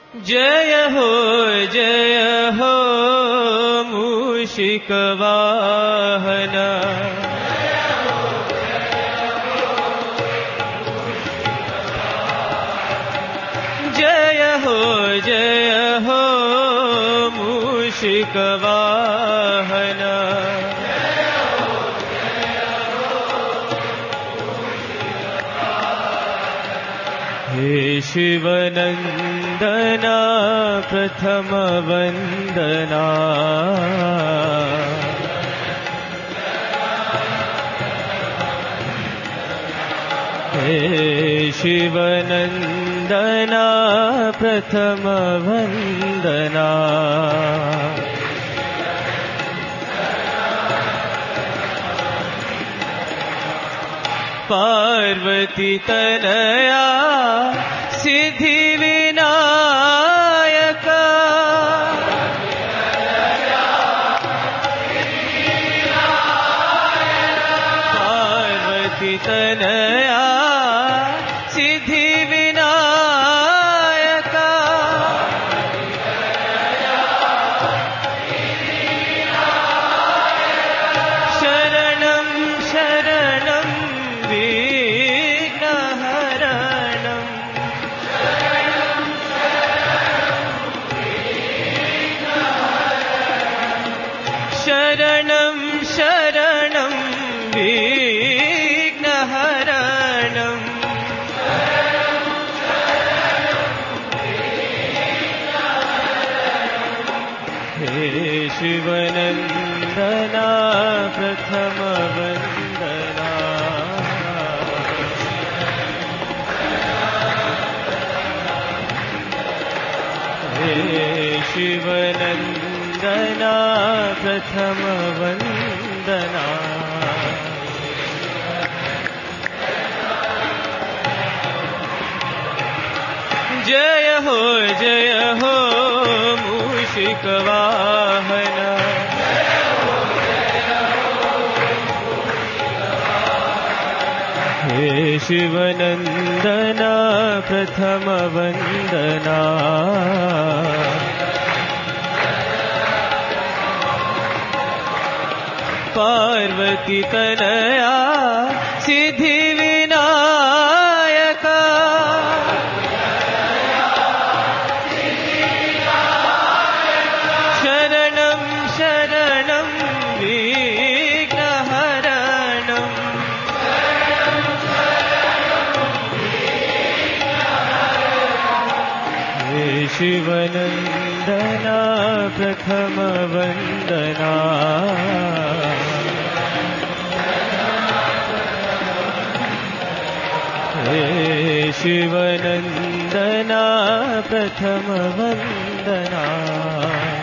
जय हो मूषिकवाहन। जय हो मूषिकवाहन। हे शिवनंदना प्रथम वंदना। हे शिवनंदना प्रथम वंदना। पार्वती तनया सिद्धि विनायक। पार्वती तनया सिद्धि विनायक। शरणं शरणं विघ्नहरणं। शरणं शरणं विघ्नहरणं। हे शिवनंदना प्रथम वंदना। हे शिवनंदना प्रथम वंदना। जय हो मूषिकवाहन। हे शिवनंदना प्रथम वंदना। पार्वती तनया सिद्धि विनायक। शरणं शरणं विघ्नहरणं। हे शिवनंदना प्रथम वंदना। हे शिवनंदना प्रथम वंदना।